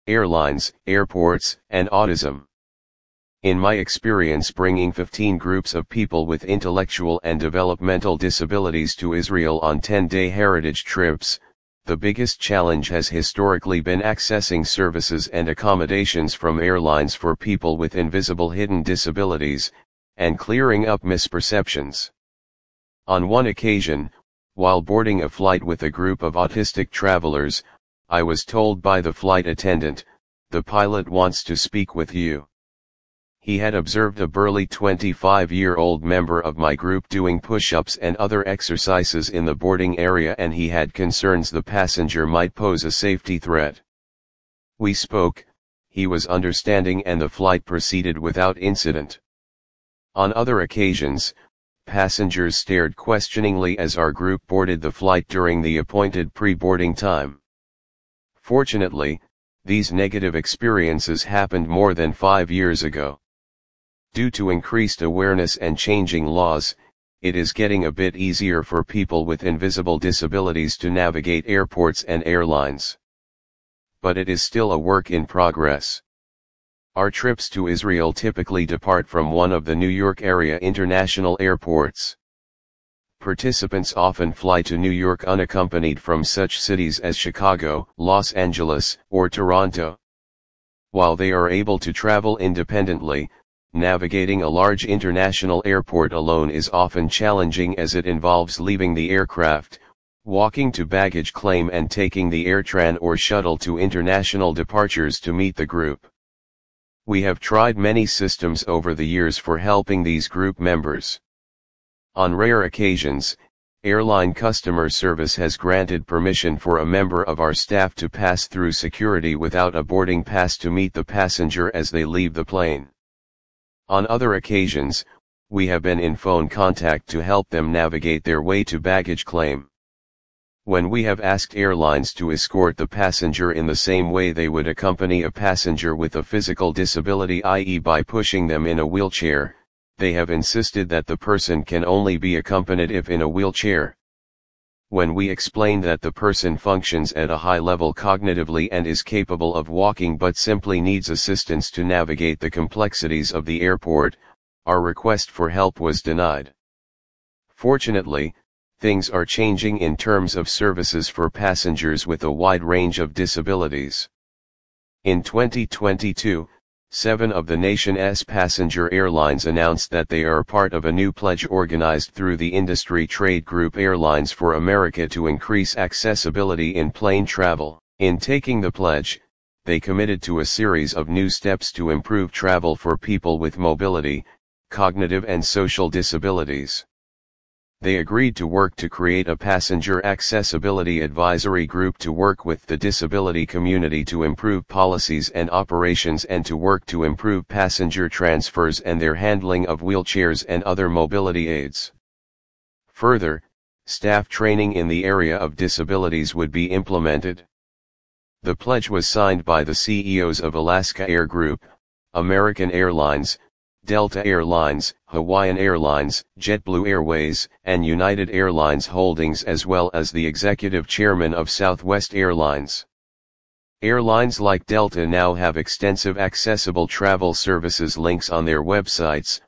airlines, airports, and autism. In my experience bringing 15 groups of people with intellectual and developmental disabilities to Israel on 10-day heritage trips, the biggest challenge has historically been accessing services and accommodations from airlines for people with invisible hidden disabilities, and clearing up misperceptions. On one occasion, while boarding a flight with a group of autistic travelers, I was told by the flight attendant, "The pilot wants to speak with you." He had observed a burly 25-year-old member of my group doing push-ups and other exercises in the boarding area, and he had concerns the passenger might pose a safety threat. We spoke, he was understanding, and the flight proceeded without incident. On other occasions, passengers stared questioningly as our group boarded the flight during the appointed pre-boarding time. Fortunately, these negative experiences happened more than 5 years ago. Due to increased awareness and changing laws, it is getting a bit easier for people with invisible disabilities to navigate airports and airlines. But it is still a work in progress. Our trips to Israel typically depart from one of the New York area international airports. Participants often fly to New York unaccompanied from such cities as Chicago, Los Angeles, or Toronto. While they are able to travel independently, navigating a large international airport alone is often challenging, as it involves leaving the aircraft, walking to baggage claim, and taking the AirTran or shuttle to international departures to meet the group. We have tried many systems over the years for helping these group members. On rare occasions, airline customer service has granted permission for a member of our staff to pass through security without a boarding pass to meet the passenger as they leave the plane. On other occasions, we have been in phone contact to help them navigate their way to baggage claim. When we have asked airlines to escort the passenger in the same way they would accompany a passenger with a physical disability, i.e. by pushing them in a wheelchair, they have insisted that the person can only be accompanied if in a wheelchair. When we explain that the person functions at a high level cognitively and is capable of walking but simply needs assistance to navigate the complexities of the airport, our request for help was denied. Fortunately, things are changing in terms of services for passengers with a wide range of disabilities. In 2022, 7 of the nation's passenger airlines announced that they are part of a new pledge organized through the industry trade group Airlines for America to increase accessibility in plane travel. In taking the pledge, they committed to a series of new steps to improve travel for people with mobility, cognitive and social disabilities. They agreed to work to create a passenger accessibility advisory group to work with the disability community to improve policies and operations, and to work to improve passenger transfers and their handling of wheelchairs and other mobility aids. Further, staff training in the area of disabilities would be implemented. The pledge was signed by the CEOs of Alaska Air Group, American Airlines, Delta Airlines, Hawaiian Airlines, JetBlue Airways, and United Airlines Holdings, as well as the executive chairman of Southwest Airlines. Airlines like Delta now have extensive accessible travel services links on their websites,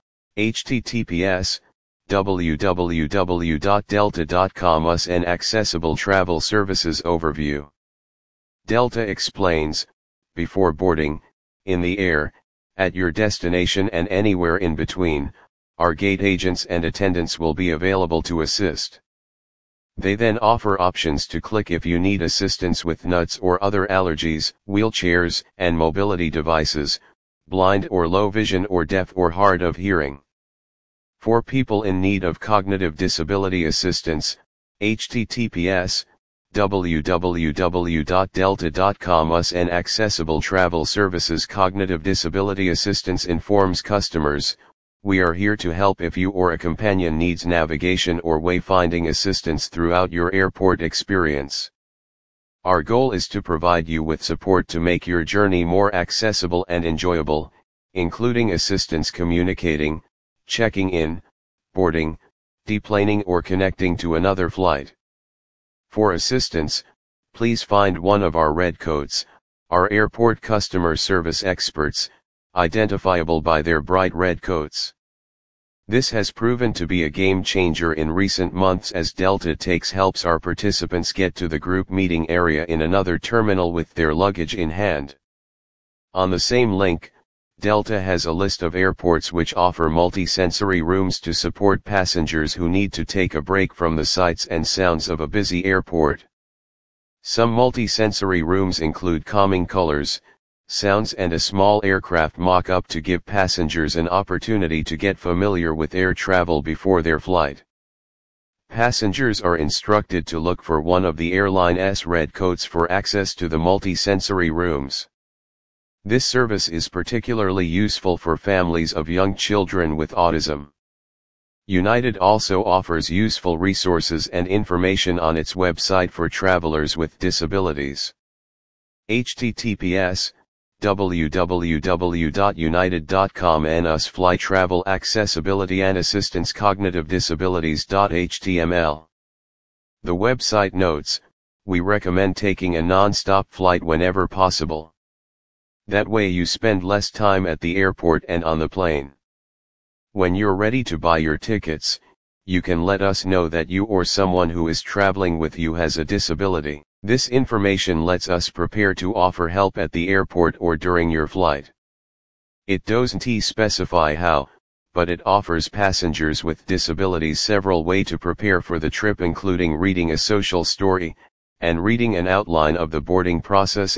https://www.delta.com/an accessible travel services overview. Delta explains, before boarding, in the air, at your destination and anywhere in between, our gate agents and attendants will be available to assist. They then offer options to click if you need assistance with nuts or other allergies, wheelchairs and mobility devices, blind or low vision or deaf or hard of hearing. For people in need of cognitive disability assistance, https://www.delta.com/an accessible travel services cognitive disability assistance informs customers, we are here to help if you or a companion needs navigation or wayfinding assistance throughout your airport experience. Our goal is to provide you with support to make your journey more accessible and enjoyable, including assistance communicating, checking in, boarding, deplaning or connecting to another flight. For assistance, please find one of our red coats, are airport customer service experts, identifiable by their bright red coats. This has proven to be a game changer in recent months as Delta helps our participants get to the group meeting area in another terminal with their luggage in hand. On the same link, Delta has a list of airports which offer multi-sensory rooms to support passengers who need to take a break from the sights and sounds of a busy airport. Some multi-sensory rooms include calming colors, sounds and a small aircraft mock-up to give passengers an opportunity to get familiar with air travel before their flight. Passengers are instructed to look for one of the airline's red coats for access to the multi-sensory rooms. This service is particularly useful for families of young children with autism. United also offers useful resources and information on its website for travelers with disabilities. https://www.united.com/us flight travel accessibility and assistance cognitive disabilities.html. The website notes, we recommend taking a non-stop flight whenever possible. That way you spend less time at the airport and on the plane. When you're ready to buy your tickets, you can let us know that you or someone who is traveling with you has a disability. This information lets us prepare to offer help at the airport or during your flight. It doesn't specify how, but it offers passengers with disabilities several ways to prepare for the trip, including reading a social story, and reading an outline of the boarding process.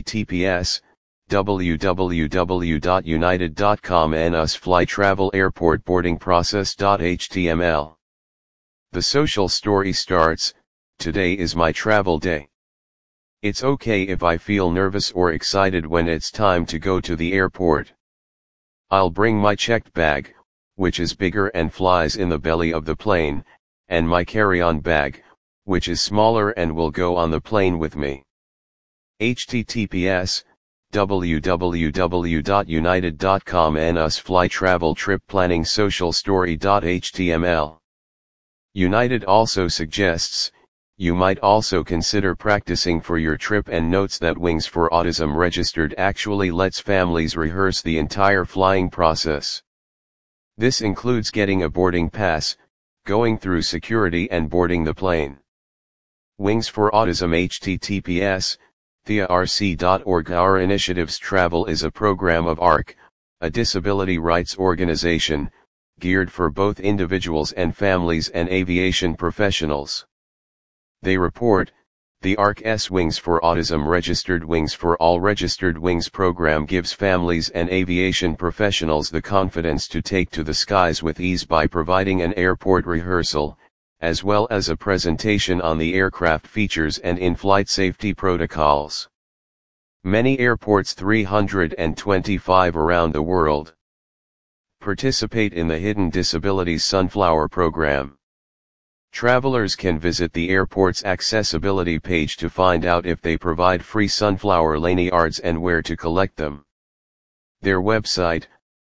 https://www.united.com/us flight travel airport boarding process.html. The social story starts, "Today is my travel day. It's okay if I feel nervous or excited when it's time to go to the airport. I'll bring my checked bag, which is bigger and flies in the belly of the plane, and my carry-on bag, which is smaller and will go on the plane with me." https://www.united.com/us flight travel trip planning social story.html. United also suggests, you might also consider practicing for your trip and notes that Wings for Autism Registered actually lets families rehearse the entire flying process. This includes getting a boarding pass, going through security and boarding the plane. Wings for Autism https://thiarc.org. Our Initiatives Travel is a program of ARC, a disability rights organization, geared for both individuals and families and aviation professionals. They report, the ARC's Wings for Autism Registered Wings for All Registered Wings program gives families and aviation professionals the confidence to take to the skies with ease by providing an airport rehearsal, as well as a presentation on the aircraft features and in-flight safety protocols. Many airports, 325 around the world, participate in the Hidden Disabilities Sunflower program. Travelers can visit the airport's accessibility page to find out if they provide free sunflower lanyards and where to collect them. Their website,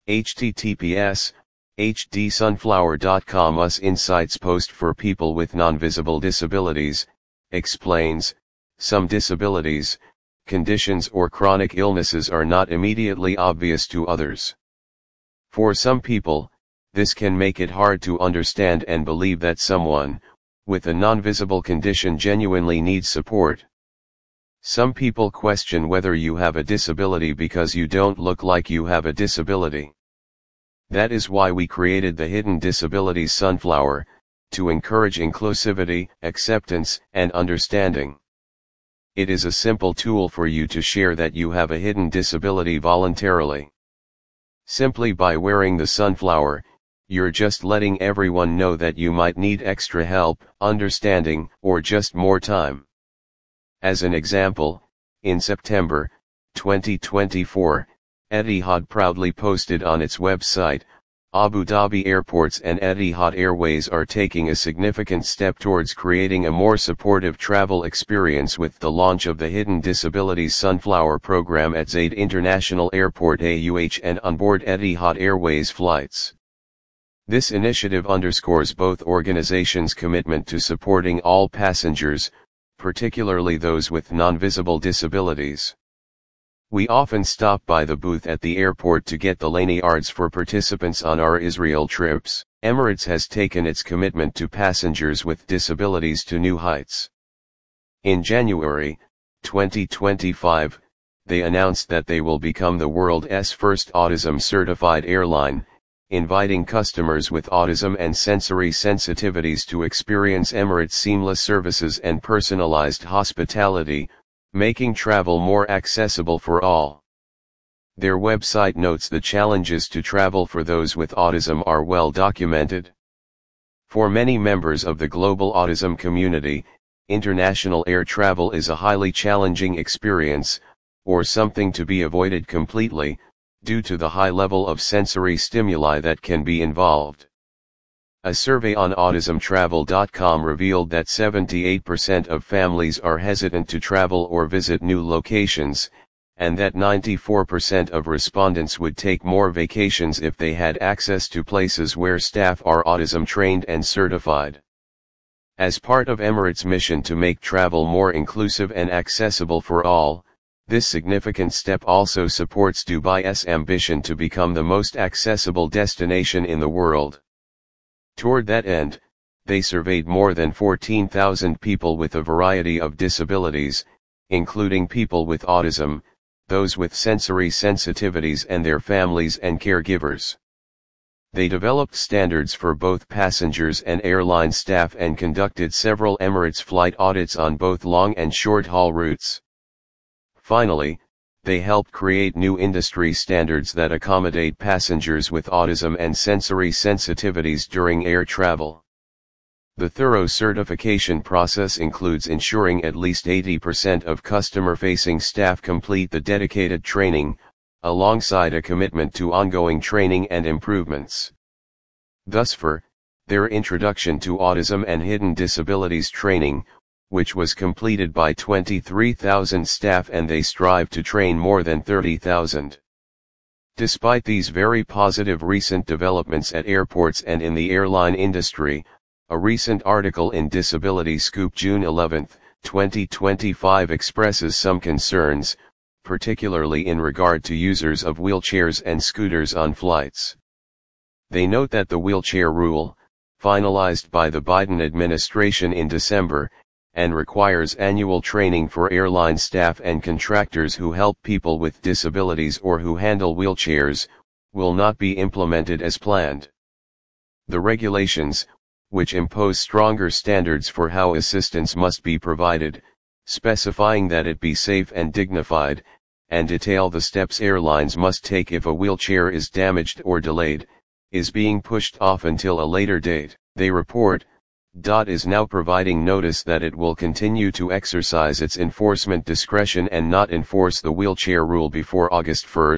https://hdsunflower.com US Insights post for people with non-visible disabilities, explains, some disabilities, conditions or chronic illnesses are not immediately obvious to others. For some people, this can make it hard to understand and believe that someone, with a non-visible condition genuinely needs support. Some people question whether you have a disability because you don't look like you have a disability. That is why we created the Hidden Disabilities Sunflower, to encourage inclusivity, acceptance, and understanding. It is a simple tool for you to share that you have a hidden disability voluntarily. Simply by wearing the sunflower, you're just letting everyone know that you might need extra help, understanding, or just more time. As an example, in September 2024, Etihad proudly posted on its website, Abu Dhabi airports and Etihad Airways are taking a significant step towards creating a more supportive travel experience with the launch of the Hidden Disabilities Sunflower program at Zayed International Airport AUH and onboard Etihad Airways flights. This initiative underscores both organizations' commitment to supporting all passengers, particularly those with non-visible disabilities. We often stop by the booth at the airport to get the lanyards for participants on our Israel trips. Emirates has taken its commitment to passengers with disabilities to new heights. In January 2025, they announced that they will become the world's first autism-certified airline, inviting customers with autism and sensory sensitivities to experience Emirates' seamless services and personalized hospitality, making travel more accessible for all. Their website notes the challenges to travel for those with autism are well documented. For many members of the global autism community, international air travel is a highly challenging experience, or something to be avoided completely, due to the high level of sensory stimuli that can be involved. A survey on autismtravel.com revealed that 78% of families are hesitant to travel or visit new locations, and that 94% of respondents would take more vacations if they had access to places where staff are autism trained and certified. As part of Emirates' mission to make travel more inclusive and accessible for all, this significant step also supports Dubai's ambition to become the most accessible destination in the world. Toward that end, they surveyed more than 14,000 people with a variety of disabilities, including people with autism, those with sensory sensitivities and their families and caregivers. They developed standards for both passengers and airline staff and conducted several Emirates flight audits on both long and short-haul routes. Finally, they helped create new industry standards that accommodate passengers with autism and sensory sensitivities during air travel. The thorough certification process includes ensuring at least 80% of customer-facing staff complete the dedicated training, alongside a commitment to ongoing training and improvements. Thus for their introduction to autism and hidden disabilities training, which was completed by 23,000 staff, and they strive to train more than 30,000. Despite these very positive recent developments at airports and in the airline industry, a recent article in Disability Scoop June 11, 2025 expresses some concerns, particularly in regard to users of wheelchairs and scooters on flights. They note that the wheelchair rule, finalized by the Biden administration in December, and requires annual training for airline staff and contractors who help people with disabilities or who handle wheelchairs, will not be implemented as planned. The regulations, which impose stronger standards for how assistance must be provided, specifying that it be safe and dignified, and detail the steps airlines must take if a wheelchair is damaged or delayed, is being pushed off until a later date. They report, is now providing notice that it will continue to exercise its enforcement discretion and not enforce the wheelchair rule before August 1,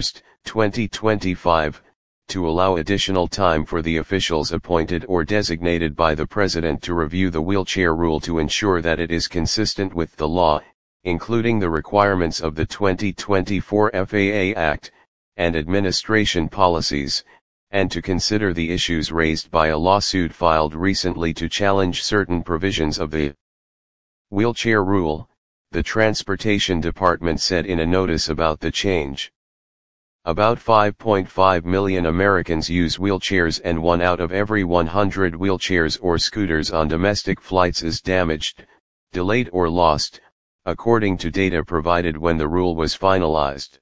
2025, to allow additional time for the officials appointed or designated by the President to review the wheelchair rule to ensure that it is consistent with the law, including the requirements of the 2024 FAA Act, and administration policies, and to consider the issues raised by a lawsuit filed recently to challenge certain provisions of the wheelchair rule, the Transportation Department said in a notice about the change. About 5.5 million Americans use wheelchairs, and 1 out of every 100 wheelchairs or scooters on domestic flights is damaged, delayed or lost, according to data provided when the rule was finalized.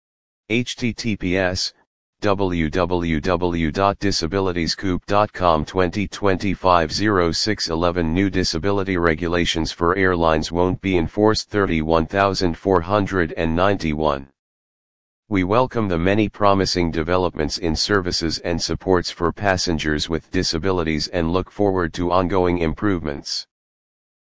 https www.disabilityscoop.com 2025-06-11 New disability regulations for airlines won't be enforced 31,491. We welcome the many promising developments in services and supports for passengers with disabilities and look forward to ongoing improvements.